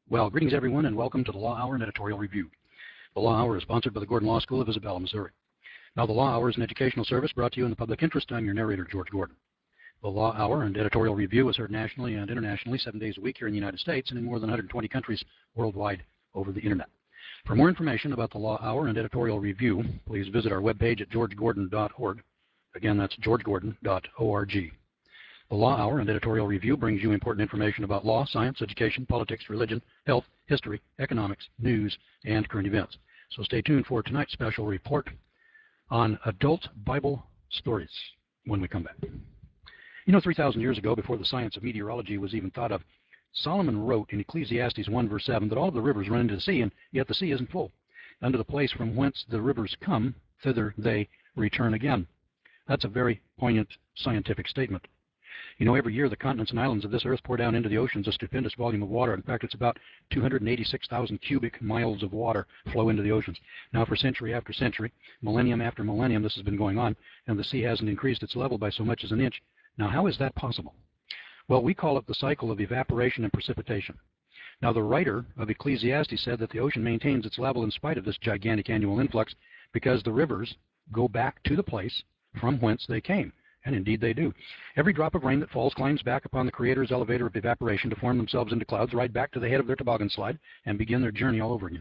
Well, greetings everyone, and welcome to the Law Hour and Editorial Review. The Law Hour is sponsored by the Gordon Law School of Isabella, Missouri. Now, the Law Hour is an educational service brought to you in the public interest. I'm your narrator, George Gordon. The Law Hour and Editorial Review is heard nationally and internationally 7 days a week here in the United States and in more than 120 countries worldwide over the internet. For more information about the Law Hour and Editorial Review, please visit our webpage at georgegordon.org. Again, that's georgegordon.org. The Law Hour and Editorial Review brings you important information about law, science, education, politics, religion, health, history, economics, news, and current events. So stay tuned for tonight's special report on adult Bible stories when we come back. You know, 3,000 years ago, before the science of meteorology was even thought of, Solomon wrote in Ecclesiastes 1 verse 7 that all of the rivers run into the sea, and yet the sea isn't full. Unto the place from whence the rivers come, thither they return again. That's a very poignant scientific statement. You know, every year the continents and islands of this earth pour down into the oceans a stupendous volume of water. In fact, it's about 286,000 cubic miles of water flow into the oceans. Now, for century after century, millennium after millennium, this has been going on, and the sea hasn't increased its level by so much as an inch. Now, how is that possible? Well, we call it the cycle of evaporation and precipitation. Now, the writer of Ecclesiastes said that the ocean maintains its level in spite of this gigantic annual influx because the rivers go back to the place from whence they came. And indeed they do. Every drop of rain that falls climbs back upon the Creator's elevator of evaporation to form themselves into clouds, ride back to the head of their toboggan slide, and begin their journey all over again.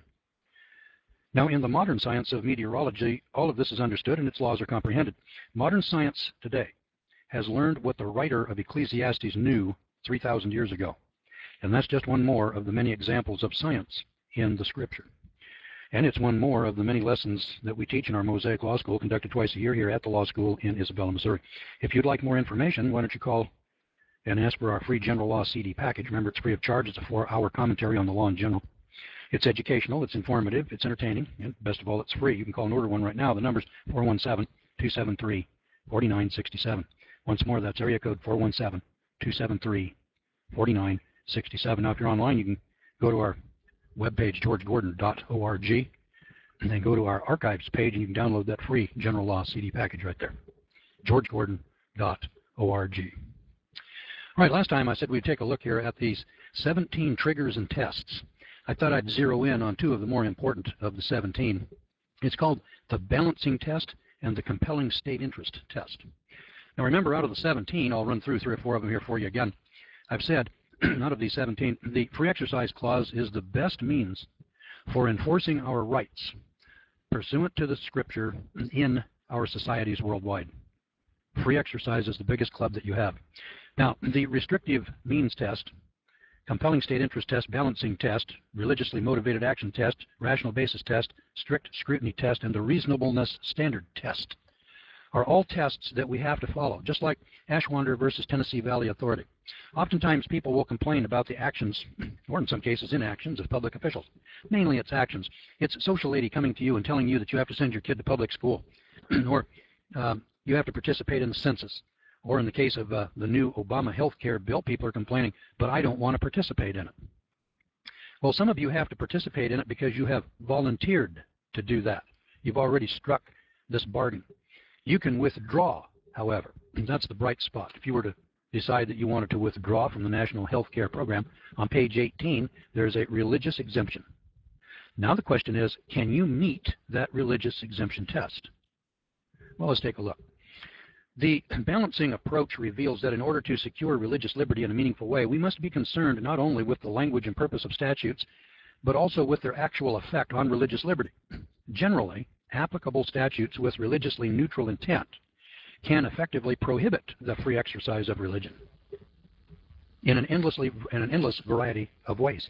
Now, in the modern science of meteorology, all of this is understood and its laws are comprehended. Modern science today has learned what the writer of Ecclesiastes knew 3,000 years ago. And that's just one more of the many examples of science in the Scripture. And it's one more of the many lessons that we teach in our Mosaic Law School, conducted twice a year here at the Law School in Isabella, Missouri. If you'd like more information, why don't you call and ask for our free General Law CD package. Remember, it's free of charge. It's a 4-hour commentary on the law in general. It's educational, it's informative, it's entertaining, and best of all, it's free. You can call and order one right now. The number's 417-273-4967. Once more, that's area code 417-273-4967. Now, if you're online, you can go to our webpage, georgegordon.org, and then go to our archives page, and you can download that free General Law CD package right there, georgegordon.org. All right, last time I said we'd take a look here at these 17 triggers and tests. I thought I'd zero in on two of the more important of the 17. It's called the balancing test and the compelling state interest test. Now remember, out of the 17, I'll run through 3 or 4 of them here for you again. I've said out of these 17, the free exercise clause is the best means for enforcing our rights pursuant to the Scripture in our societies worldwide. Free exercise is the biggest club that you have. Now, the restrictive means test, compelling state interest test, balancing test, religiously motivated action test, rational basis test, strict scrutiny test, and the reasonableness standard test are all tests that we have to follow, just like Ashwander versus Tennessee Valley Authority. Oftentimes people will complain about the actions, or in some cases inactions, of public officials. Mainly it's actions. It's a social lady coming to you and telling you that you have to send your kid to public school, or you have to participate in the census. Or in the case of the new Obama health care bill, people are complaining, but I don't want to participate in it. Well, some of you have to participate in it because you have volunteered to do that. You've already struck this bargain. You can withdraw, however, and that's the bright spot. If you were to decide that you wanted to withdraw from the National Health Care Program, on page 18, there's a religious exemption. Now the question is, can you meet that religious exemption test? Well, let's take a look. The balancing approach reveals that in order to secure religious liberty in a meaningful way, we must be concerned not only with the language and purpose of statutes, but also with their actual effect on religious liberty. Generally, applicable statutes with religiously neutral intent can effectively prohibit the free exercise of religion in an endless variety of ways.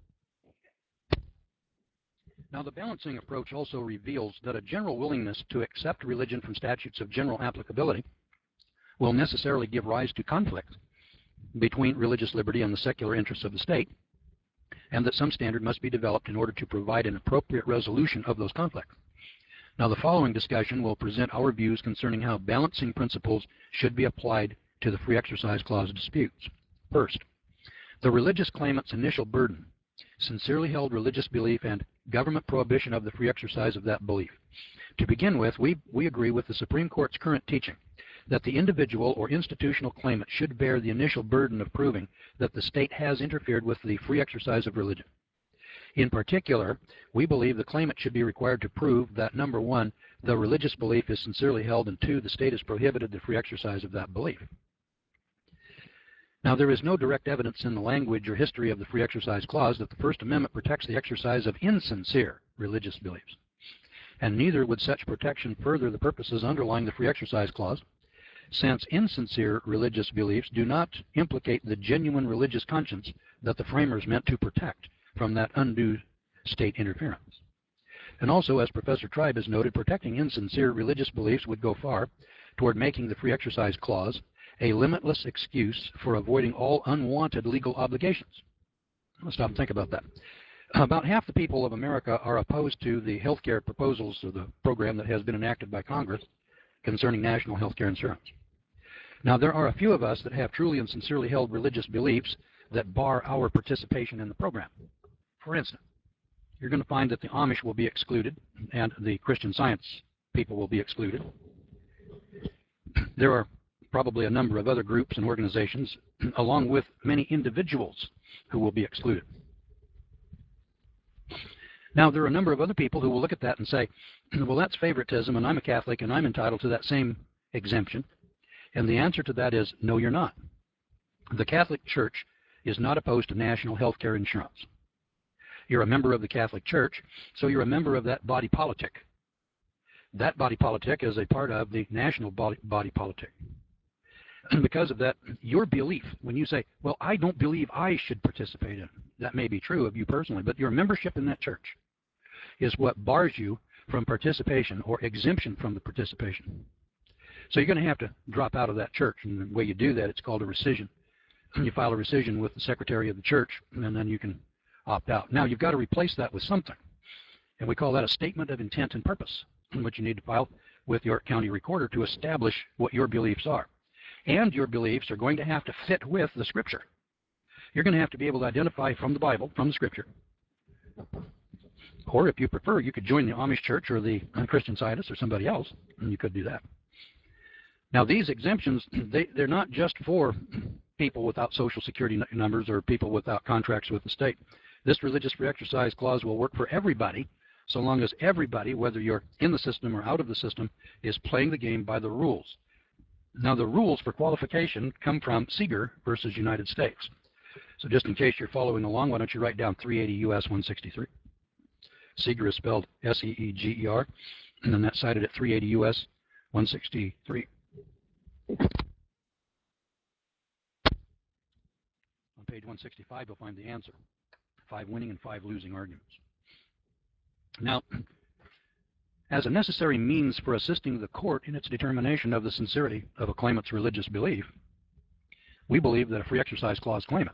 Now, the balancing approach also reveals that a general willingness to accept religion from statutes of general applicability will necessarily give rise to conflict between religious liberty and the secular interests of the state, and that some standard must be developed in order to provide an appropriate resolution of those conflicts. Now, the following discussion will present our views concerning how balancing principles should be applied to the free exercise clause disputes. First, the religious claimant's initial burden, sincerely held religious belief, and government prohibition of the free exercise of that belief. To begin with, we agree with the Supreme Court's current teaching that the individual or institutional claimant should bear the initial burden of proving that the state has interfered with the free exercise of religion. In particular, we believe the claimant should be required to prove that, number one, the religious belief is sincerely held, and two, the state has prohibited the free exercise of that belief. Now, there is no direct evidence in the language or history of the Free Exercise Clause that the First Amendment protects the exercise of insincere religious beliefs, and neither would such protection further the purposes underlying the Free Exercise Clause, since insincere religious beliefs do not implicate the genuine religious conscience that the framers meant to protect from that undue state interference. And also, as Professor Tribe has noted, protecting insincere religious beliefs would go far toward making the Free Exercise Clause a limitless excuse for avoiding all unwanted legal obligations. Let's stop and think about that. About half the people of America are opposed to the health care proposals of the program that has been enacted by Congress concerning national health care insurance. Now, there are a few of us that have truly and sincerely held religious beliefs that bar our participation in the program. For instance, you're going to find that the Amish will be excluded and the Christian Science people will be excluded. There are probably a number of other groups and organizations, along with many individuals, who will be excluded. Now, there are a number of other people who will look at that and say, well, that's favoritism, and I'm a Catholic, and I'm entitled to that same exemption. And the answer to that is, no, you're not. The Catholic Church is not opposed to national health care insurance. You're a member of the Catholic Church, so you're a member of that body politic. That body politic is a part of the national body politic. And because of that, your belief, when you say, well, I don't believe I should participate in it, that may be true of you personally, but your membership in that church is what bars you from participation or exemption from the participation. So you're going to have to drop out of that church, and the way you do that, it's called a rescission. You file a rescission with the secretary of the church, and then you can opt out. Now, you've got to replace that with something, and we call that a statement of intent and purpose, which you need to file with your county recorder to establish what your beliefs are. And your beliefs are going to have to fit with the Scripture. You're going to have to be able to identify from the Bible, from the Scripture. Or if you prefer, you could join the Amish Church or the Christian Scientists or somebody else, and you could do that. Now, these exemptions, they're not just for people without Social Security numbers or people without contracts with the state. This religious free exercise clause will work for everybody, so long as everybody, whether you're in the system or out of the system, is playing the game by the rules. Now, the rules for qualification come from Seeger versus United States. So just in case you're following along, why don't you write down 380 U.S. 163. Seeger is spelled S-E-E-G-E-R, and then that's cited at 380 U.S. 163. On page 165, you'll find the answer. 5 winning and 5 losing arguments. Now, as a necessary means for assisting the court in its determination of the sincerity of a claimant's religious belief, we believe that a free exercise clause claimant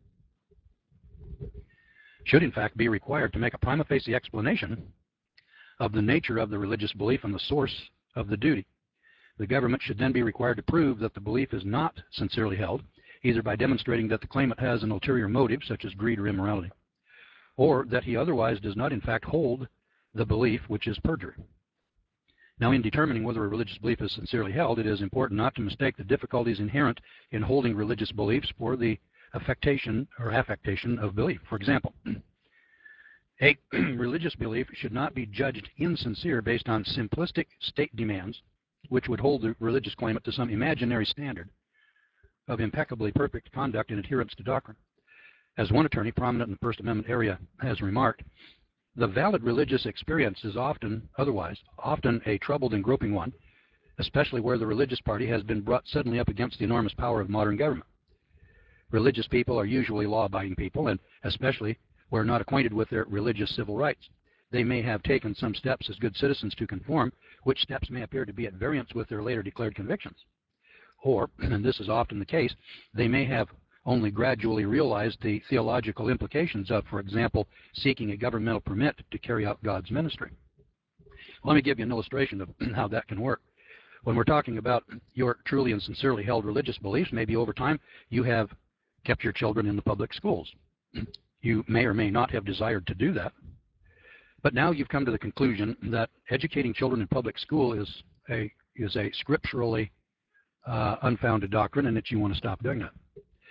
should in fact be required to make a prima facie explanation of the nature of the religious belief and the source of the duty. The government should then be required to prove that the belief is not sincerely held, either by demonstrating that the claimant has an ulterior motive, such as greed or immorality, or that he otherwise does not in fact hold the belief, which is perjury. Now, in determining whether a religious belief is sincerely held, it is important not to mistake the difficulties inherent in holding religious beliefs for the affectation or affectation of belief. For example, a religious belief should not be judged insincere based on simplistic state demands, which would hold the religious claimant to some imaginary standard of impeccably perfect conduct and adherence to doctrine. As one attorney prominent in the First Amendment area has remarked, the valid religious experience is often a troubled and groping one, especially where the religious party has been brought suddenly up against the enormous power of modern government. Religious people are usually law-abiding people, and especially where not acquainted with their religious civil rights. They may have taken some steps as good citizens to conform, which steps may appear to be at variance with their later declared convictions. Or, and this is often the case, they may have only gradually realized the theological implications of, for example, seeking a governmental permit to carry out God's ministry. Let me give you an illustration of how that can work. When we're talking about your truly and sincerely held religious beliefs, maybe over time you have kept your children in the public schools. You may or may not have desired to do that, but now you've come to the conclusion that educating children in public school is a scripturally unfounded doctrine, and that you want to stop doing that.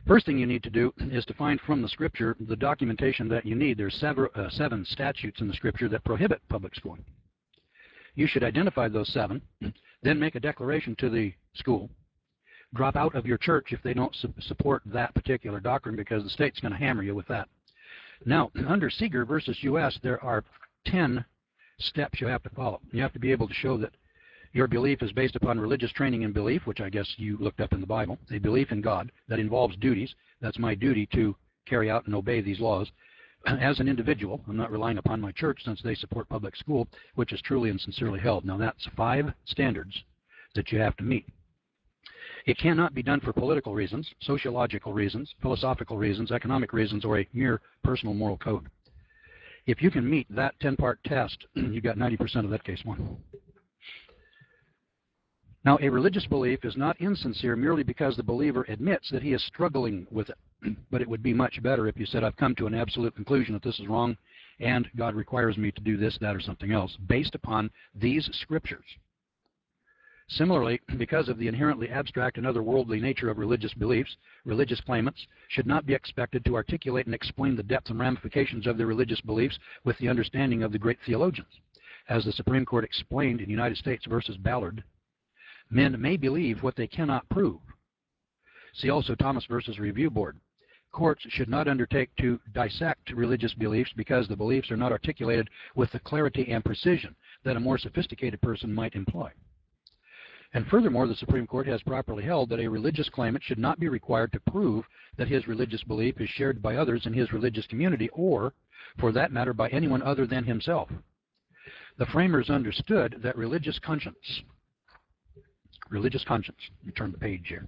First thing you need to do is to find from the Scripture the documentation that you need. There's seven statutes in the Scripture that prohibit public schooling. You should identify those 7, then make a declaration to the school. Drop out of your church if they don't support that particular doctrine, because the state's going to hammer you with that. Now, under Seeger versus U.S., there are 10 steps you have to follow. You have to be able to show that your belief is based upon religious training and belief, which I guess you looked up in the Bible, a belief in God that involves duties. That's my duty to carry out and obey these laws. As an individual, I'm not relying upon my church since they support public school, which is truly and sincerely held. Now, that's 5 standards that you have to meet. It cannot be done for political reasons, sociological reasons, philosophical reasons, economic reasons, or a mere personal moral code. If you can meet that 10-part test, you got 90% of that case won. Now, a religious belief is not insincere merely because the believer admits that he is struggling with it. But it would be much better if you said, I've come to an absolute conclusion that this is wrong, and God requires me to do this, that, or something else, based upon these scriptures. Similarly, because of the inherently abstract and otherworldly nature of religious beliefs, religious claimants should not be expected to articulate and explain the depth and ramifications of their religious beliefs with the understanding of the great theologians. As the Supreme Court explained in United States versus Ballard, men may believe what they cannot prove. See also Thomas versus Review Board. Courts should not undertake to dissect religious beliefs because the beliefs are not articulated with the clarity and precision that a more sophisticated person might employ. And furthermore, the Supreme Court has properly held that a religious claimant should not be required to prove that his religious belief is shared by others in his religious community or, for that matter, by anyone other than himself. The framers understood that religious conscience, you turn the page here,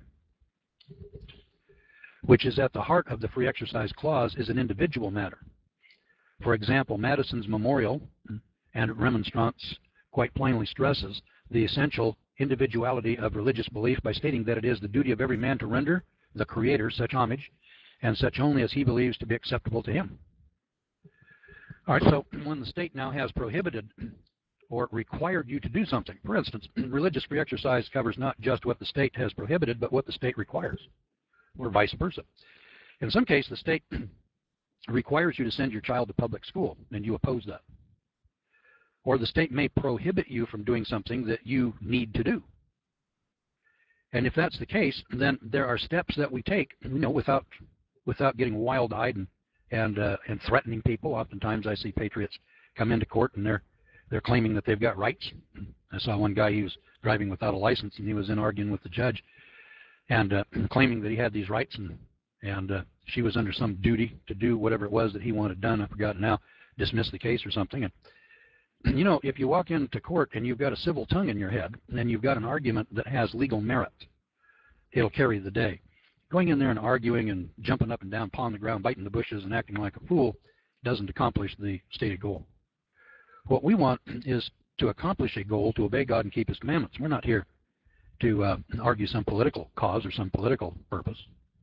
which is at the heart of the Free Exercise Clause, is an individual matter. For example, Madison's memorial and remonstrance quite plainly stresses the essential individuality of religious belief by stating that it is the duty of every man to render the Creator such homage, and such only as he believes to be acceptable to him. All right, so when the state now has prohibited or required you to do something, for instance, religious free exercise covers not just what the state has prohibited, but what the state requires, or vice versa. In some case, the state requires you to send your child to public school, and you oppose that. Or the state may prohibit you from doing something that you need to do. And if that's the case, then there are steps that we take, without getting wild-eyed and threatening people. Oftentimes I see patriots come into court and they're claiming that they've got rights. I saw one guy, he was driving without a license, and he was in arguing with the judge and claiming that he had these rights, and she was under some duty to do whatever it was that he wanted done. I forgot now, dismiss the case or something. And if you walk into court and you've got a civil tongue in your head and you've got an argument that has legal merit, it'll carry the day. Going in there and arguing and jumping up and down, pawing the ground, biting the bushes, and acting like a fool doesn't accomplish the stated goal. What we want is to accomplish a goal, to obey God and keep His commandments. We're not here to argue some political cause or some political purpose.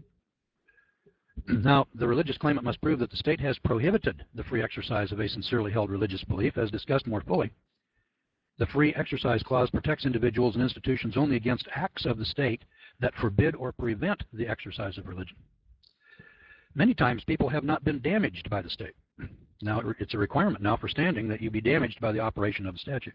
Now, the religious claimant must prove that the state has prohibited the free exercise of a sincerely held religious belief, as discussed more fully. The Free Exercise Clause protects individuals and institutions only against acts of the state that forbid or prevent the exercise of religion. Many times people have not been damaged by the state. Now, it's a requirement now for standing that you be damaged by the operation of the statute.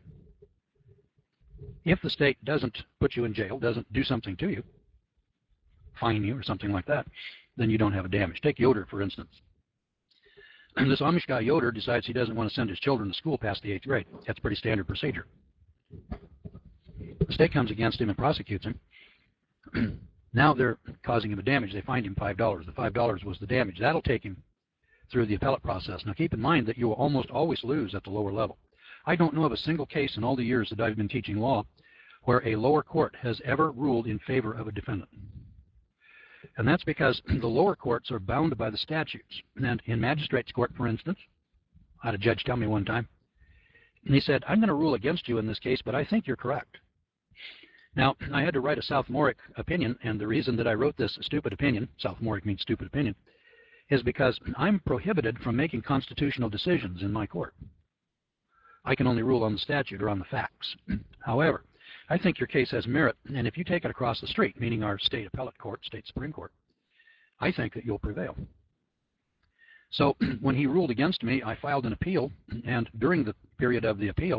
If the state doesn't put you in jail, doesn't do something to you, fine you or something like that, then you don't have a damage. Take Yoder, for instance. This Amish guy, Yoder, decides he doesn't want to send his children to school past the 8th grade. That's pretty standard procedure. The state comes against him and prosecutes him. Now they're causing him a damage. They fined him $5. The $5 was the damage. That'll take him through the appellate process. Now keep in mind that you will almost always lose at the lower level. I don't know of a single case in all the years that I've been teaching law where a lower court has ever ruled in favor of a defendant. And that's because the lower courts are bound by the statutes. And in magistrate's court, for instance, I had a judge tell me one time, and he said, I'm going to rule against you in this case, but I think you're correct. Now, I had to write a sophomoric opinion, and the reason that I wrote this stupid opinion, sophomoric means stupid opinion, is because I'm prohibited from making constitutional decisions in my court. I can only rule on the statute or on the facts. However, I think your case has merit, and if you take it across the street, meaning our state appellate court, state Supreme Court, I think that you'll prevail. So when he ruled against me, I filed an appeal, and during the period of the appeal,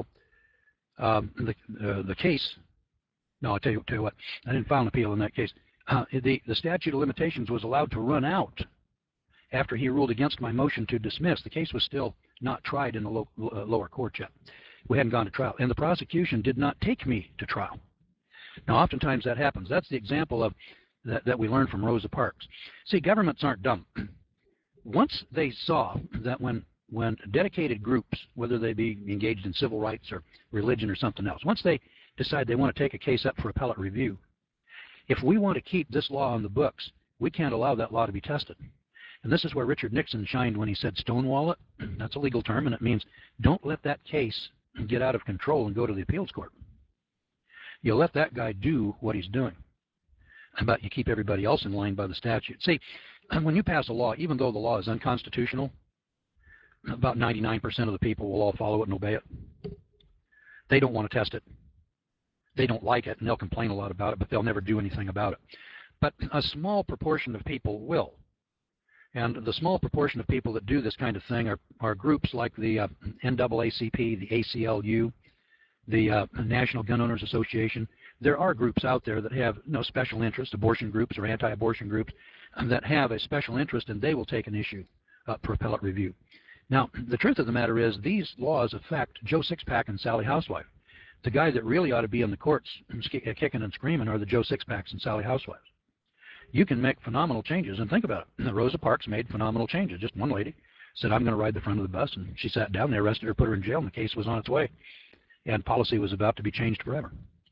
the case, no, I'll tell you what, I didn't file an appeal in that case. The statute of limitations was allowed to run out after he ruled against my motion to dismiss. The case was still not tried in the lower court yet. We hadn't gone to trial, and the prosecution did not take me to trial. Now, oftentimes that happens. That's the example of that we learned from Rosa Parks. See, governments aren't dumb. Once they saw that when dedicated groups, whether they be engaged in civil rights or religion or something else, once they decide they want to take a case up for appellate review, if we want to keep this law on the books, we can't allow that law to be tested. And this is where Richard Nixon shined when he said stonewall it. That's a legal term, and it means don't let that case get out of control and go to the appeals court. You let that guy do what he's doing, but you keep everybody else in line by the statute. See, when you pass a law, even though the law is unconstitutional, about 99% of the people will all follow it and obey it. They don't want to test it. They don't like it, and they'll complain a lot about it, but they'll never do anything about it. But a small proportion of people will. And the small proportion of people that do this kind of thing are groups like the NAACP, the ACLU, the National Gun Owners Association. There are groups out there that have no special interest, abortion groups or anti-abortion groups, that have a special interest, and they will take an issue for appellate review. Now, the truth of the matter is these laws affect Joe Sixpack and Sally Housewife. The guy that really ought to be in the courts kicking and screaming are the Joe Sixpacks and Sally Housewives. You can make phenomenal changes, and think about it. Rosa Parks made phenomenal changes. Just one lady said, I'm going to ride the front of the bus, and she sat down, they arrested her, put her in jail, and the case was on its way, and policy was about to be changed forever.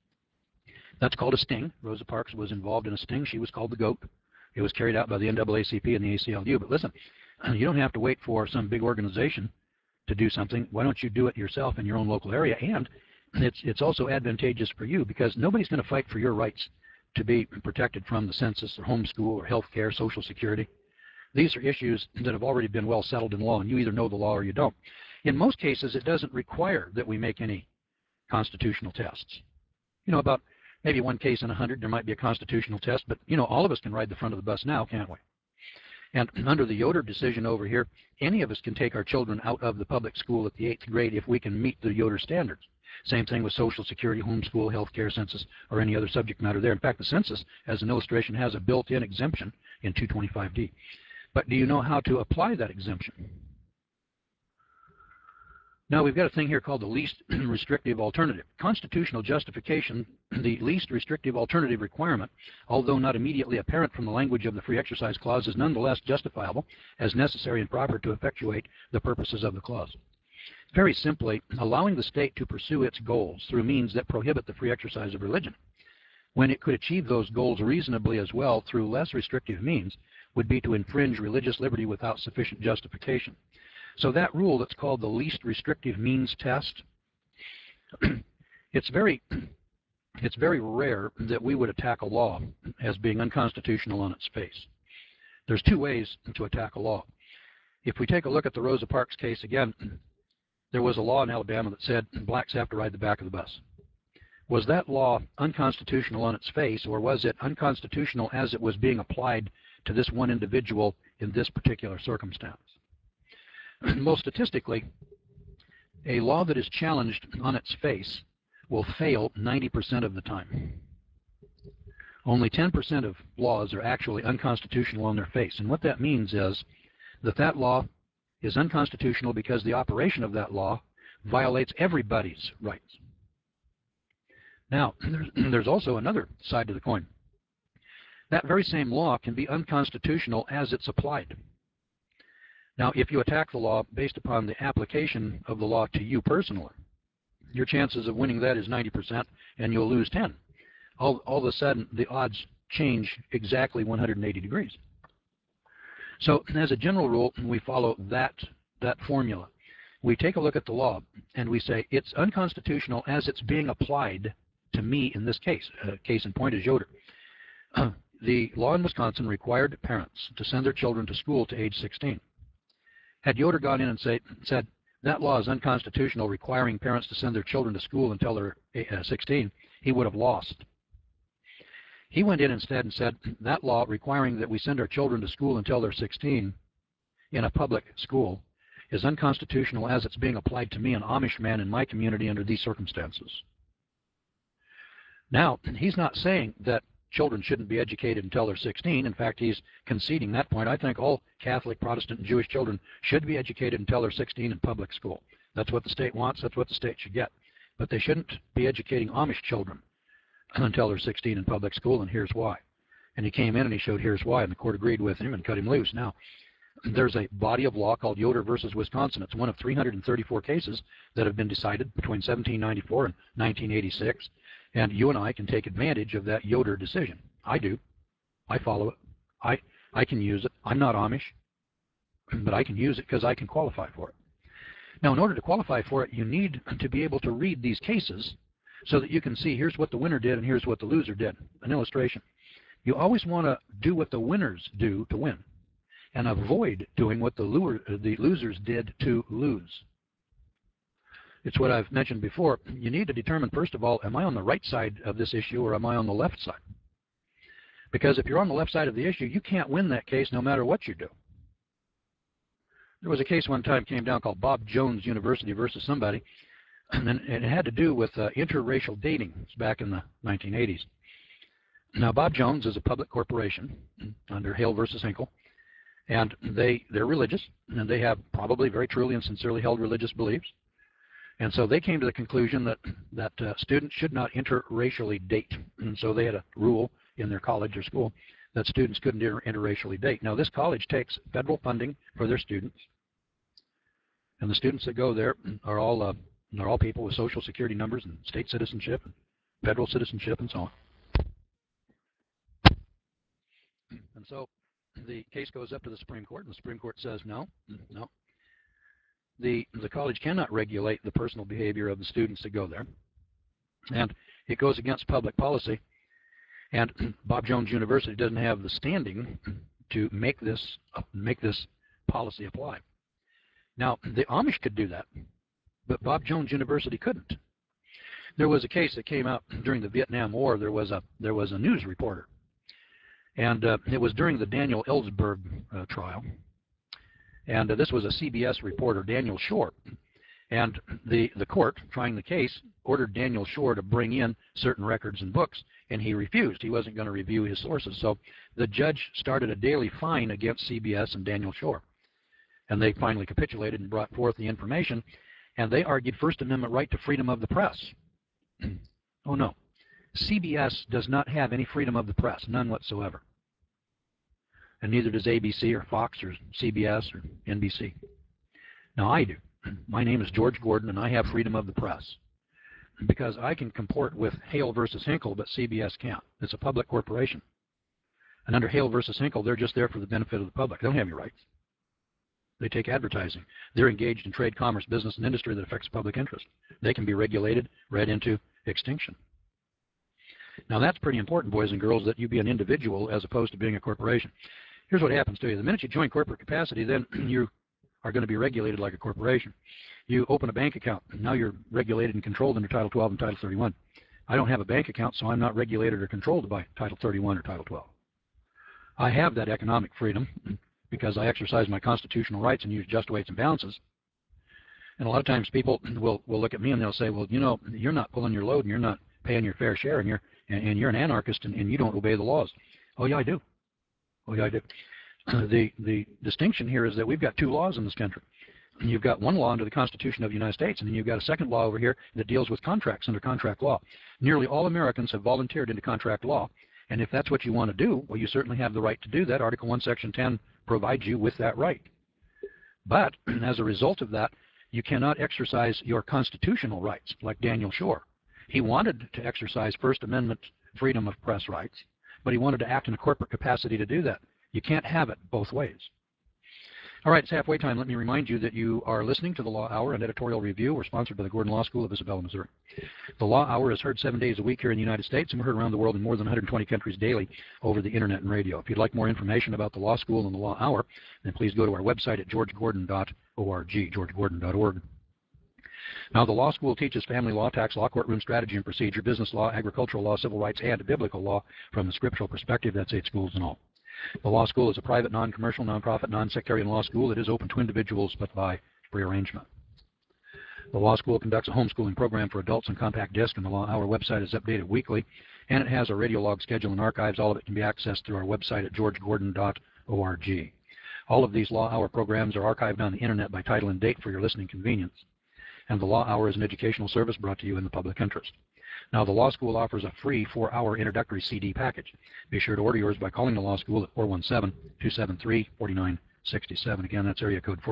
That's called a sting. Rosa Parks was involved in a sting. She was called the GOAT. It was carried out by the NAACP and the ACLU. But listen, you don't have to wait for some big organization to do something. Why don't you do it yourself in your own local area? And it's also advantageous for you because nobody's going to fight for your rights to be protected from the census or homeschool or health care, Social Security. These are issues that have already been well settled in law, and you either know the law or you don't. In most cases, it doesn't require that we make any constitutional tests. You know, about maybe one case in 100, there might be a constitutional test, but, you know, all of us can ride the front of the bus now, can't we? And under the Yoder decision over here, any of us can take our children out of the public school at the 8th grade if we can meet the Yoder standards. Same thing with Social Security, homeschool, health care, census, or any other subject matter there. In fact, the census, as an illustration, has a built-in exemption in 225D. But do you know how to apply that exemption? Now, we've got a thing here called the least restrictive alternative. Constitutional justification, the least restrictive alternative requirement, although not immediately apparent from the language of the Free Exercise Clause, is nonetheless justifiable as necessary and proper to effectuate the purposes of the clause. Very simply, allowing the state to pursue its goals through means that prohibit the free exercise of religion, when it could achieve those goals reasonably as well through less restrictive means, would be to infringe religious liberty without sufficient justification. So that rule that's called the least restrictive means test, it's very rare that we would attack a law as being unconstitutional on its face. There's two ways to attack a law. If we take a look at the Rosa Parks case again, there was a law in Alabama that said blacks have to ride the back of the bus. Was that law unconstitutional on its face, or was it unconstitutional as it was being applied to this one individual in this particular circumstance? Most statistically, a law that is challenged on its face will fail 90% of the time. Only 10% of laws are actually unconstitutional on their face. And what that means is that that law is unconstitutional because the operation of that law violates everybody's rights. Now, there's also another side to the coin. That very same law can be unconstitutional as it's applied. Now, if you attack the law based upon the application of the law to you personally, your chances of winning that is 90%, and you'll lose 10. All of a sudden, the odds change exactly 180 degrees. So, as a general rule, we follow that formula. We take a look at the law, and we say it's unconstitutional as it's being applied to me in this case. Case in point is Yoder. The law in Wisconsin required parents to send their children to school to age 16. Had Yoder gone in and said, that law is unconstitutional, requiring parents to send their children to school until they're 16, he would have lost. He went in instead and said that law requiring that we send our children to school until they're 16 in a public school is unconstitutional as it's being applied to me, an Amish man in my community, under these circumstances. Now, he's not saying that children shouldn't be educated until they're 16. In fact, he's conceding that point. I think all Catholic, Protestant, and Jewish children should be educated until they're 16 in public school. That's what the state wants. That's what the state should get. But they shouldn't be educating Amish children until they're 16 in public school, and here's why. And he came in and he showed here's why, and the court agreed with him and cut him loose. Now, there's a body of law called Yoder versus Wisconsin. It's one of 334 cases that have been decided between 1794 and 1986. And you and I can take advantage of that Yoder decision. I do. I follow it. I can use it. I'm not Amish, but I can use it because I can qualify for it. Now, in order to qualify for it, you need to be able to read these cases so that you can see here's what the winner did and here's what the loser did. An illustration. You always want to do what the winners do to win and avoid doing what the losers did to lose. It's what I've mentioned before. You need to determine, first of all, am I on the right side of this issue or am I on the left side? Because if you're on the left side of the issue, you can't win that case no matter what you do. There was a case one time came down called Bob Jones University versus somebody, and it had to do with interracial dating. It's back in the 1980s. Now, Bob Jones is a public corporation under Hale versus Hinkle, and they're religious, and they have probably very truly and sincerely held religious beliefs. And so they came to the conclusion that students should not interracially date. And so they had a rule in their college or school that students couldn't interracially date. Now, this college takes federal funding for their students. And the students that go there are all people with Social Security numbers and state citizenship, and federal citizenship, and so on. And so the case goes up to the Supreme Court, and the Supreme Court says no. The college cannot regulate the personal behavior of the students that go there, and it goes against public policy. And Bob Jones University doesn't have the standing to make this policy apply. Now, the Amish could do that, but Bob Jones University couldn't. There was a case that came out during the Vietnam War. There was a news reporter, and it was during the Daniel Ellsberg trial. And this was a CBS reporter, Daniel Shore. And the court, trying the case, ordered Daniel Shore to bring in certain records and books, and he refused. He wasn't going to review his sources. So the judge started a daily fine against CBS and Daniel Shore. And they finally capitulated and brought forth the information, and they argued First Amendment right to freedom of the press. Oh, no. CBS does not have any freedom of the press, none whatsoever. And neither does ABC or Fox or CBS or NBC. Now, I do. My name is George Gordon, and I have freedom of the press because I can comport with Hale versus Hinkle, but CBS can't. It's a public corporation. And under Hale versus Hinkle, they're just there for the benefit of the public. They don't have any rights. They take advertising. They're engaged in trade, commerce, business, and industry that affects public interest. They can be regulated right into extinction. Now, that's pretty important, boys and girls, that you be an individual as opposed to being a corporation. Here's what happens to you. The minute you join corporate capacity, then you are going to be regulated like a corporation. You open a bank account. Now you're regulated and controlled under Title 12 and Title 31. I don't have a bank account, so I'm not regulated or controlled by Title 31 or Title 12. I have that economic freedom because I exercise my constitutional rights and use just weights and balances. And a lot of times people will look at me and they'll say, well, you know, you're not pulling your load and you're not paying your fair share and you're an anarchist and you don't obey the laws. Oh, yeah, I do. Oh, yeah, I do. The distinction here is that we've got two laws in this country. You've got one law under the Constitution of the United States, and then you've got a second law over here that deals with contracts under contract law. Nearly all Americans have volunteered into contract law, and if that's what you want to do, well, you certainly have the right to do that. Article 1, Section 10 provides you with that right. But as a result of that, you cannot exercise your constitutional rights like Daniel Shore. He wanted to exercise First Amendment freedom of press rights, but he wanted to act in a corporate capacity to do that. You can't have it both ways. All right, it's halfway time. Let me remind you that you are listening to the Law Hour, an editorial review. We're sponsored by the Gordon Law School of Isabella, Missouri. The Law Hour is heard 7 days a week here in the United States, and we're heard around the world in more than 120 countries daily over the internet and radio. If you'd like more information about the Law School and the Law Hour, then please go to our website at georgegordon.org, georgegordon.org. Now, the law school teaches family law, tax law, courtroom strategy and procedure, business law, agricultural law, civil rights, and biblical law from the scriptural perspective. That's 8 schools in all. The law school is a private, non-commercial, non-profit, non-sectarian law school. It is open to individuals, but by prearrangement. The law school conducts a homeschooling program for adults on compact disc, and the Law Hour website is updated weekly, and it has a radio log schedule and archives. All of it can be accessed through our website at georgegordon.org. All of these Law Hour programs are archived on the internet by title and date for your listening convenience. And the Law Hour is an educational service brought to you in the public interest. Now, the Law School offers a free 4-hour introductory CD package. Be sure to order yours by calling the Law School at 417-273-4967. Again, that's area code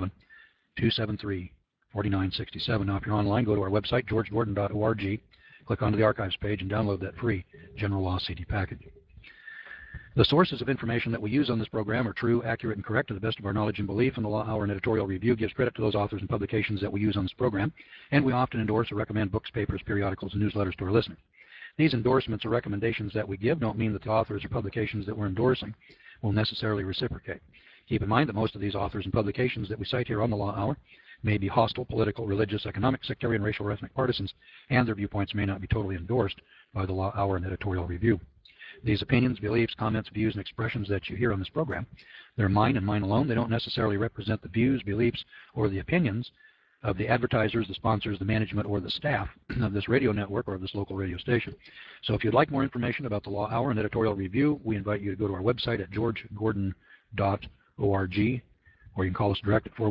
417-273-4967. Now, if you're online, go to our website, georgegordon.org, click onto the archives page, and download that free General Law CD package. The sources of information that we use on this program are true, accurate, and correct to the best of our knowledge and belief, and the Law Hour and editorial review gives credit to those authors and publications that we use on this program, and we often endorse or recommend books, papers, periodicals, and newsletters to our listeners. These endorsements or recommendations that we give don't mean that the authors or publications that we're endorsing will necessarily reciprocate. Keep in mind that most of these authors and publications that we cite here on the Law Hour may be hostile, political, religious, economic, sectarian, racial, or ethnic partisans, and their viewpoints may not be totally endorsed by the Law Hour and editorial review. These opinions, beliefs, comments, views, and expressions that you hear on this program, they're mine and mine alone. They don't necessarily represent the views, beliefs, or the opinions of the advertisers, the sponsors, the management, or the staff of this radio network or of this local radio station. So if you'd like more information about the Law Hour and editorial review, we invite you to go to our website at georgegordon.org, or you can call us direct at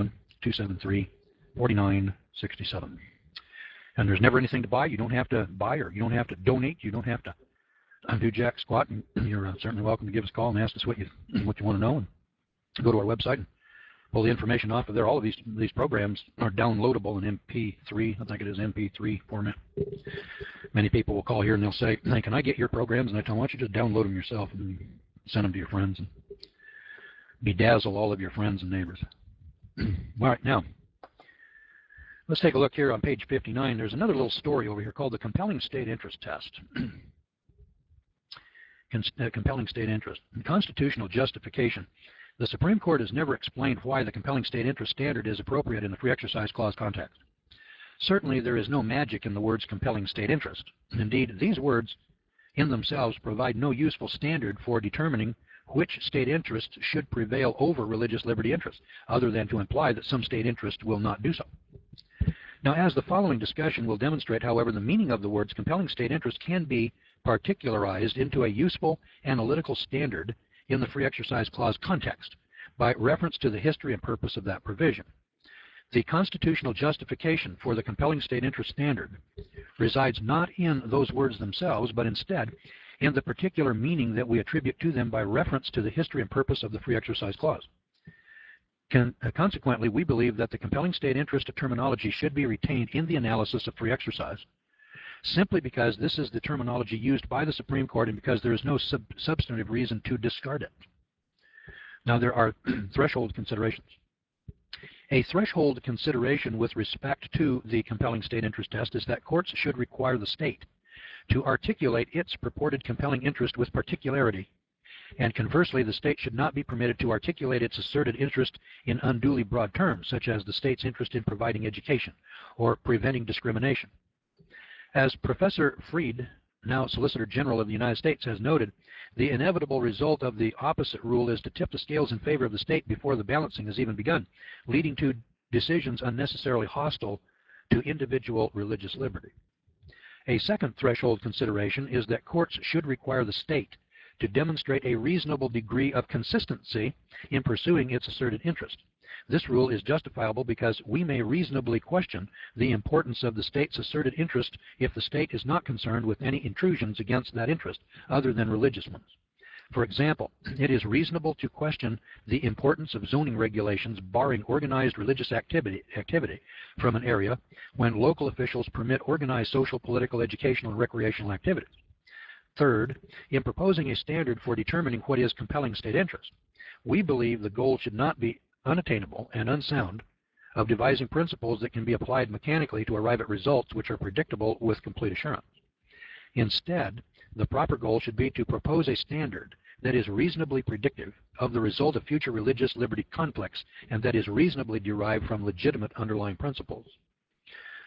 417-273-4967. And there's never anything to buy. You don't have to buy, or you don't have to donate. You don't have to do jack squat, and you're certainly welcome to give us a call and ask us what you want to know, and go to our website and pull the information off of there. All of these programs are downloadable in MP3. I think it is MP3 format. Many people will call here and they'll say, "Hey, can I get your programs?" And I tell them, "Why don't you just download them yourself and send them to your friends and bedazzle all of your friends and neighbors." All right, now let's take a look here on page 59. There's another little story over here called the compelling state interest test. Compelling state interest. In constitutional justification, the Supreme Court has never explained why the compelling state interest standard is appropriate in the Free Exercise Clause context. Certainly, there is no magic in the words compelling state interest. Indeed, these words in themselves provide no useful standard for determining which state interest should prevail over religious liberty interests, other than to imply that some state interest will not do so. Now, as the following discussion will demonstrate, however, the meaning of the words compelling state interest can be particularized into a useful analytical standard in the Free Exercise Clause context by reference to the history and purpose of that provision. The constitutional justification for the compelling state interest standard resides not in those words themselves, but instead in the particular meaning that we attribute to them by reference to the history and purpose of the Free Exercise Clause. Consequently, we believe that the compelling state interest terminology should be retained in the analysis of free exercise, simply because this is the terminology used by the Supreme Court and because there is no substantive reason to discard it. Now, there are threshold considerations. A threshold consideration with respect to the compelling state interest test is that courts should require the state to articulate its purported compelling interest with particularity, and conversely, the state should not be permitted to articulate its asserted interest in unduly broad terms, such as the state's interest in providing education or preventing discrimination. As Professor Freed, now Solicitor General of the United States, has noted, the inevitable result of the opposite rule is to tip the scales in favor of the state before the balancing has even begun, leading to decisions unnecessarily hostile to individual religious liberty. A second threshold consideration is that courts should require the state to demonstrate a reasonable degree of consistency in pursuing its asserted interest. This rule is justifiable because we may reasonably question the importance of the state's asserted interest if the state is not concerned with any intrusions against that interest other than religious ones. For example, it is reasonable to question the importance of zoning regulations barring organized religious activity from an area when local officials permit organized social, political, educational, and recreational activities. Third, in proposing a standard for determining what is compelling state interest, we believe the goal should not be unattainable and unsound of devising principles that can be applied mechanically to arrive at results which are predictable with complete assurance. Instead, the proper goal should be to propose a standard that is reasonably predictive of the result of future religious liberty conflicts and that is reasonably derived from legitimate underlying principles.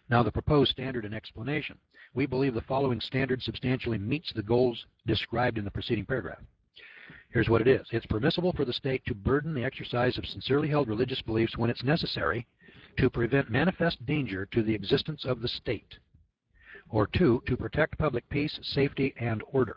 Now, the proposed standard and explanation. We believe the following standard substantially meets the goals described in the preceding paragraph. Here's what it is. It's permissible for the state to burden the exercise of sincerely held religious beliefs when it's necessary to prevent manifest danger to the existence of the state, or 2, to protect public peace, safety, and order.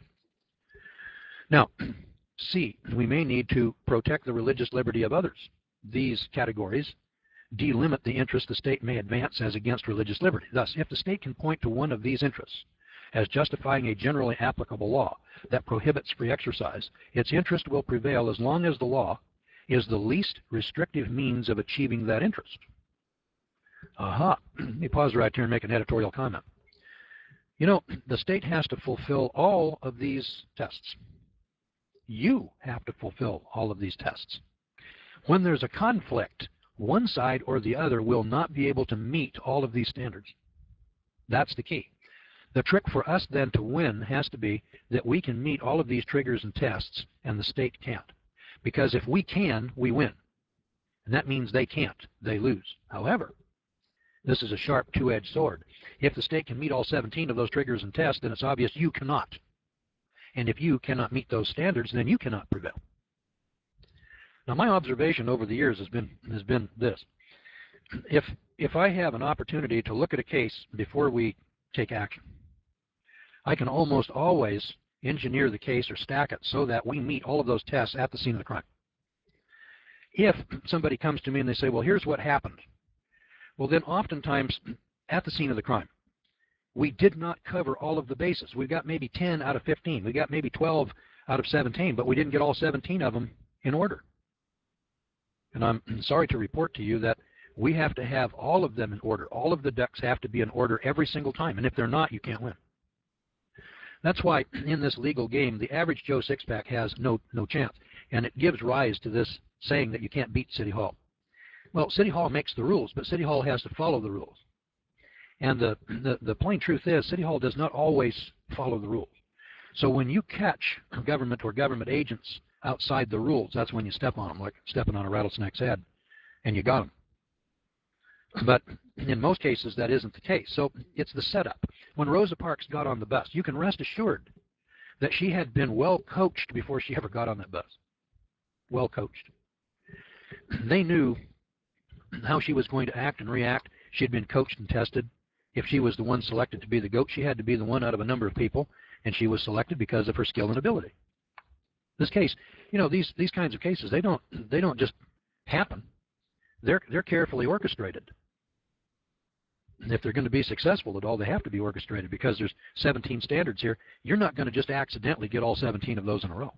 Now, C, we may need to protect the religious liberty of others. These categories delimit the interest the state may advance as against religious liberty. Thus, if the state can point to one of these interests as justifying a generally applicable law that prohibits free exercise, its interest will prevail as long as the law is the least restrictive means of achieving that interest. Aha. Let me pause right here and make an editorial comment. You know, the state has to fulfill all of these tests. You have to fulfill all of these tests. When there's a conflict, one side or the other will not be able to meet all of these standards. That's the key. The trick for us then to win has to be that we can meet all of these triggers and tests and the state can't. Because if we can, we win. And that means they can't. They lose. However, this is a sharp two-edged sword. If the state can meet all 17 of those triggers and tests, then it's obvious you cannot. And if you cannot meet those standards, then you cannot prevail. Now, my observation over the years has been this. If I have an opportunity to look at a case before we take action, I can almost always engineer the case or stack it so that we meet all of those tests at the scene of the crime. If somebody comes to me and they say, well, here's what happened, well, then oftentimes at the scene of the crime, we did not cover all of the bases. We've got maybe 10 out of 15. We got maybe 12 out of 17, but we didn't get all 17 of them in order. And I'm sorry to report to you that we have to have all of them in order. All of the ducks have to be in order every single time. And if they're not, you can't win. That's why in this legal game, the average Joe Sixpack has no chance. And it gives rise to this saying that you can't beat City Hall. Well, City Hall makes the rules, but City Hall has to follow the rules. And the plain truth is, City Hall does not always follow the rules. So when you catch government or government agents outside the rules, that's when you step on them, like stepping on a rattlesnake's head, and you got them. But in most cases, that isn't the case. So it's the setup. When Rosa Parks got on the bus, you can rest assured that she had been well coached before she ever got on that bus. Well coached. They knew how she was going to act and react. She had been coached and tested. If she was the one selected to be the goat, she had to be the one out of a number of people, and she was selected because of her skill and ability. This case, you know, these kinds of cases, they don't just happen. They're carefully orchestrated. If they're going to be successful at all, they have to be orchestrated because there's 17 standards here. You're not going to just accidentally get all 17 of those in a row.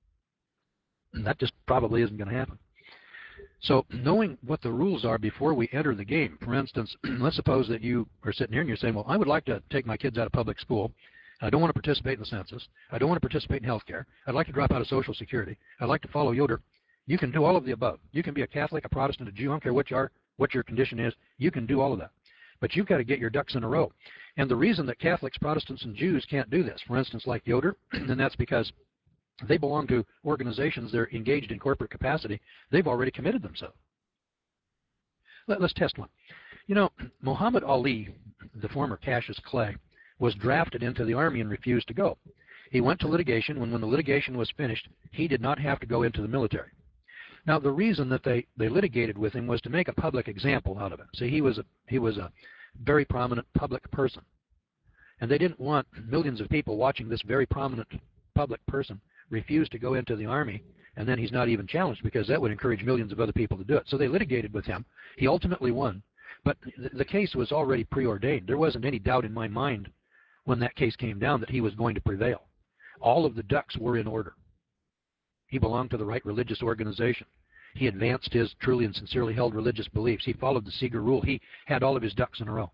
And that just probably isn't going to happen. So knowing what the rules are before we enter the game, for instance, let's suppose that you are sitting here and you're saying, well, I would like to take my kids out of public school. I don't want to participate in the census. I don't want to participate in health care. I'd like to drop out of Social Security. I'd like to follow Yoder. You can do all of the above. You can be a Catholic, a Protestant, a Jew. I don't care what your condition is. You can do all of that. But you've got to get your ducks in a row. And the reason that Catholics, Protestants, and Jews can't do this, for instance, like Yoder, and that's because they belong to organizations. They're engaged in corporate capacity. They've already committed themselves. Let's test one. You know, Muhammad Ali, the former Cassius Clay, was drafted into the Army and refused to go. He went to litigation. When the litigation was finished, he did not have to go into the military. Now, the reason that they litigated with him was to make a public example out of him. See, he was a very prominent public person. And they didn't want millions of people watching this very prominent public person refuse to go into the Army, and then he's not even challenged, because that would encourage millions of other people to do it. So they litigated with him. He ultimately won. But the case was already preordained. There wasn't any doubt in my mind when that case came down that he was going to prevail. All of the ducks were in order. He belonged to the right religious organization. He advanced his truly and sincerely held religious beliefs. He followed the Seeger rule. He had all of his ducks in a row.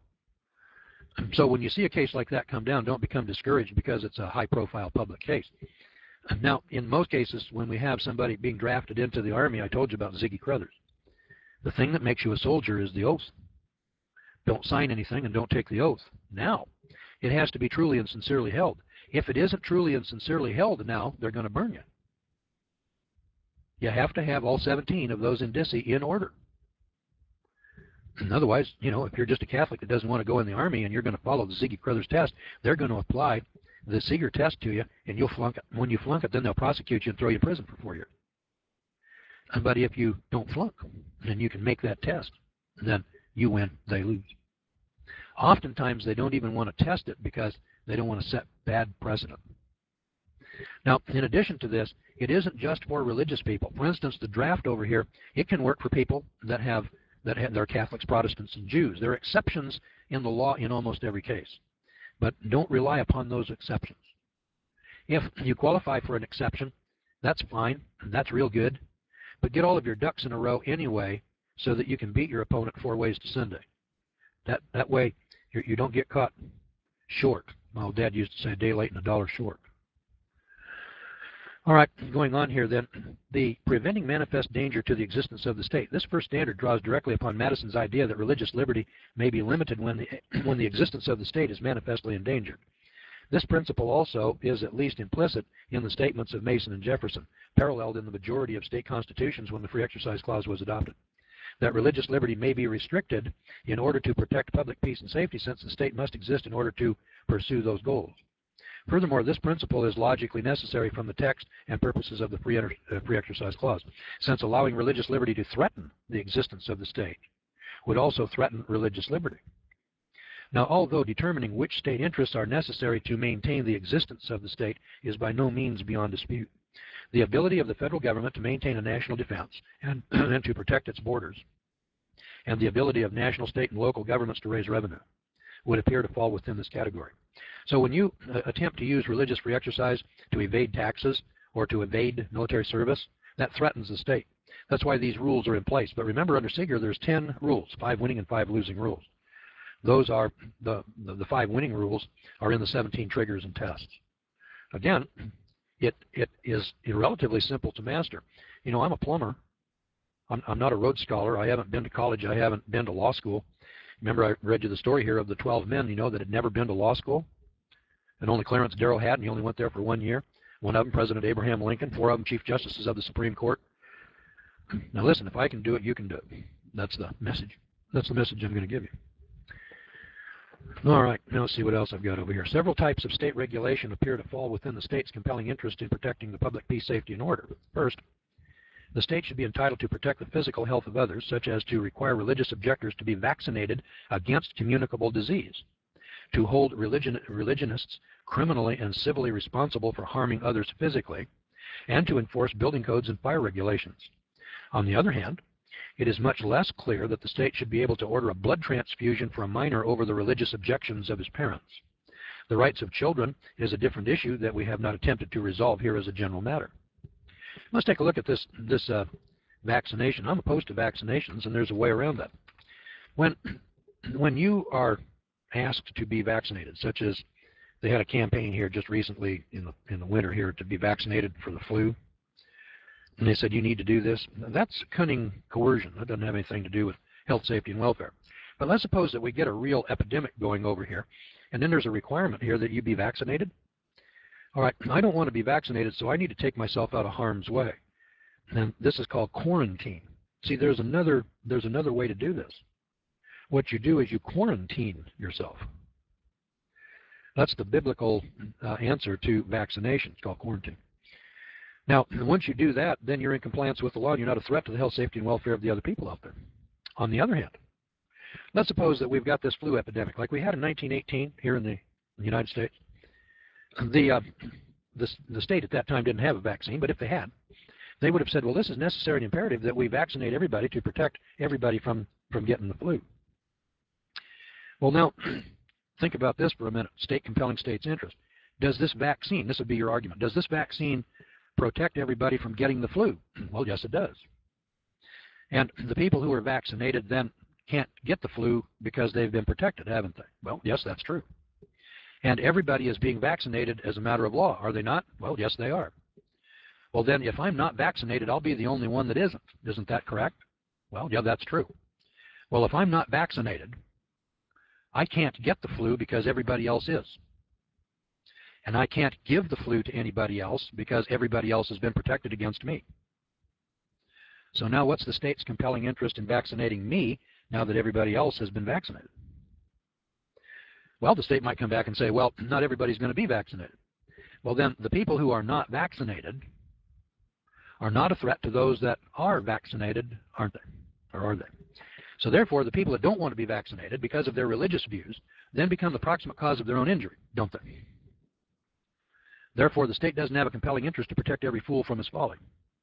So when you see a case like that come down, don't become discouraged because it's a high-profile public case. Now, in most cases, when we have somebody being drafted into the Army, I told you about Ziggy Crothers. The thing that makes you a soldier is the oath. Don't sign anything and don't take the oath. Now, it has to be truly and sincerely held. If it isn't truly and sincerely held now, they're going to burn you. You have to have all 17 of those indicia in order. And otherwise, you know, if you're just a Catholic that doesn't want to go in the Army and you're going to follow the Ziggy Crothers test, they're going to apply the Seeger test to you, and you'll flunk it. When you flunk it, then they'll prosecute you and throw you in prison for 4 years. But if you don't flunk, and you can make that test, then you win, they lose. Oftentimes, they don't even want to test it because they don't want to set bad precedent. Now, in addition to this, it isn't just for religious people. For instance, the draft over here, it can work for people that they're Catholics, Protestants, and Jews. There are exceptions in the law in almost every case, but don't rely upon those exceptions. If you qualify for an exception, that's fine, that's real good, but get all of your ducks in a row anyway so that you can beat your opponent 4 ways to Sunday. That way you don't get caught short. My dad used to say a day late and a dollar short. All right, going on here then, the preventing manifest danger to the existence of the state. This first standard draws directly upon Madison's idea that religious liberty may be limited when the existence of the state is manifestly endangered. This principle also is at least implicit in the statements of Mason and Jefferson, paralleled in the majority of state constitutions when the Free Exercise Clause was adopted. That religious liberty may be restricted in order to protect public peace and safety, since the state must exist in order to pursue those goals. Furthermore, this principle is logically necessary from the text and purposes of the Free Exercise Clause, since allowing religious liberty to threaten the existence of the state would also threaten religious liberty. Now, although determining which state interests are necessary to maintain the existence of the state is by no means beyond dispute, the ability of the federal government to maintain a national defense and to protect its borders, and the ability of national, state, and local governments to raise revenue would appear to fall within this category. So when you attempt to use religious free exercise to evade taxes or to evade military service, that threatens the state. That's why these rules are in place. But remember, under Seeger, there's 10 rules, 5 winning and 5 losing rules. Those are the 5 winning rules are in the 17 triggers and tests. Again, it is relatively simple to master. You know, I'm a plumber. I'm not a Rhodes Scholar. I haven't been to college. I haven't been to law school. Remember, I read you the story here of the 12 men, you know, that had never been to law school, and only Clarence Darrow had, and he only went there for 1 year. One of them, President Abraham Lincoln. 4 of them, Chief Justices of the Supreme Court. Now listen, if I can do it, you can do it. That's the message. That's the message I'm going to give you. All right, now let's see what else I've got over here. Several types of state regulation appear to fall within the state's compelling interest in protecting the public peace, safety, and order. First, the state should be entitled to protect the physical health of others, such as to require religious objectors to be vaccinated against communicable disease, to hold religionists criminally and civilly responsible for harming others physically, and to enforce building codes and fire regulations. On the other hand, it is much less clear that the state should be able to order a blood transfusion for a minor over the religious objections of his parents. The rights of children is a different issue that we have not attempted to resolve here as a general matter. Let's take a look at this vaccination. I'm opposed to vaccinations, and there's a way around that. When you are asked to be vaccinated, such as they had a campaign here just recently in the winter here to be vaccinated for the flu, and they said you need to do this, that's cunning coercion. That doesn't have anything to do with health, safety, and welfare. But let's suppose that we get a real epidemic going over here, and then there's a requirement here that you be vaccinated. All right, I don't want to be vaccinated, so I need to take myself out of harm's way. And this is called quarantine. See, there's another way to do this. What you do is you quarantine yourself. That's the biblical answer to vaccination. It's called quarantine. Now, once you do that, then you're in compliance with the law, and you're not a threat to the health, safety, and welfare of the other people out there. On the other hand, let's suppose that we've got this flu epidemic, like we had in 1918 here in the United States. The state at that time didn't have a vaccine, but if they had, they would have said, well, this is necessary and imperative that we vaccinate everybody to protect everybody from getting the flu. Well, now, think about this for a minute. State compelling state's interest. Does this vaccine, this would be your argument, does this vaccine protect everybody from getting the flu? Well, yes, it does. And the people who are vaccinated then can't get the flu because they've been protected, haven't they? Well, yes, that's true. And everybody is being vaccinated as a matter of law, are they not? Well, yes, they are. Well, then, if I'm not vaccinated, I'll be the only one that isn't. Isn't that correct? Well, yeah, that's true. Well, if I'm not vaccinated, I can't get the flu because everybody else is. And I can't give the flu to anybody else because everybody else has been protected against me. So now what's the state's compelling interest in vaccinating me now that everybody else has been vaccinated? Well, the state might come back and say, well, not everybody's going to be vaccinated. Well, then the people who are not vaccinated are not a threat to those that are vaccinated, aren't they? Or are they? So therefore, the people that don't want to be vaccinated because of their religious views then become the proximate cause of their own injury, don't they? Therefore, the state doesn't have a compelling interest to protect every fool from his folly.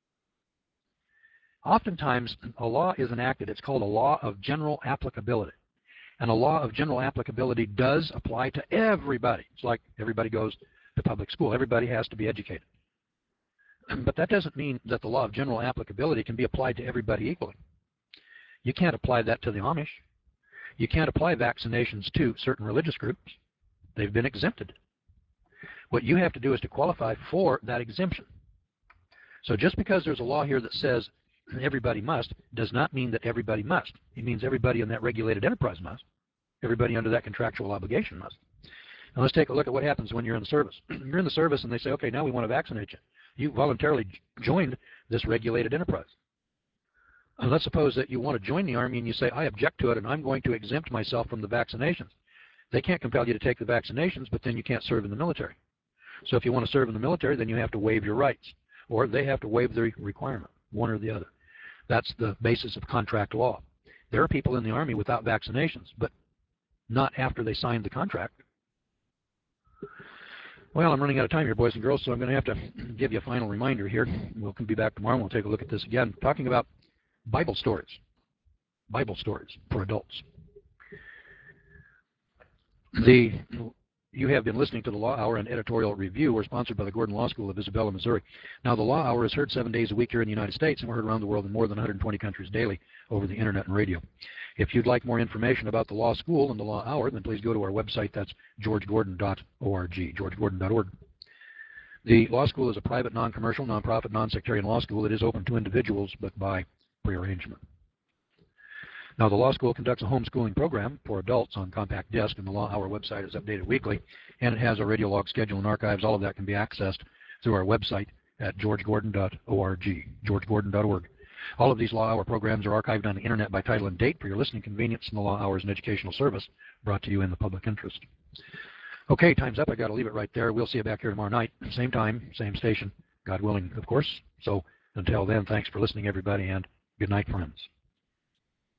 Oftentimes, a law is enacted. It's called a law of general applicability. And a law of general applicability does apply to everybody. It's like everybody goes to public school. Everybody has to be educated. But that doesn't mean that the law of general applicability can be applied to everybody equally. You can't apply that to the Amish. You can't apply vaccinations to certain religious groups. They've been exempted. What you have to do is to qualify for that exemption. So just because there's a law here that says everybody must does not mean that everybody must. It means everybody in that regulated enterprise must. Everybody under that contractual obligation must. Now let's take a look at what happens when you're in the service. You're in the service and they say, okay, now we want to vaccinate you. You voluntarily joined this regulated enterprise. And let's suppose that you want to join the Army and you say, I object to it and I'm going to exempt myself from the vaccinations. They can't compel you to take the vaccinations, but then you can't serve in the military. So if you want to serve in the military, then you have to waive your rights, or they have to waive the requirement, one or the other. That's the basis of contract law. There are people in the Army without vaccinations, but not after they signed the contract. Well, I'm running out of time here, boys and girls, so I'm going to have to give you a final reminder here. We'll be back tomorrow and we'll take a look at this again, talking about Bible stories for adults. You have been listening to the Law Hour and Editorial Review. We're sponsored by the Gordon Law School of Isabella, Missouri. Now, the Law Hour is heard 7 days a week here in the United States, and we're heard around the world in more than 120 countries daily over the internet and radio. If you'd like more information about the Law School and the Law Hour, then please go to our website. That's georgegordon.org, georgegordon.org. The Law School is a private, non-commercial, non-profit, non-sectarian law school. It is open to individuals, but by prearrangement. Now, the Law School conducts a homeschooling program for adults on compact disc, and the Law Hour website is updated weekly, and it has a radio log schedule and archives. All of that can be accessed through our website at georgegordon.org, georgegordon.org. All of these Law Hour programs are archived on the internet by title and date for your listening convenience, and the Law Hour is an educational service brought to you in the public interest. Okay, time's up. I got to leave it right there. We'll see you back here tomorrow night, same time, same station, God willing, of course. So until then, thanks for listening, everybody, and good night, friends.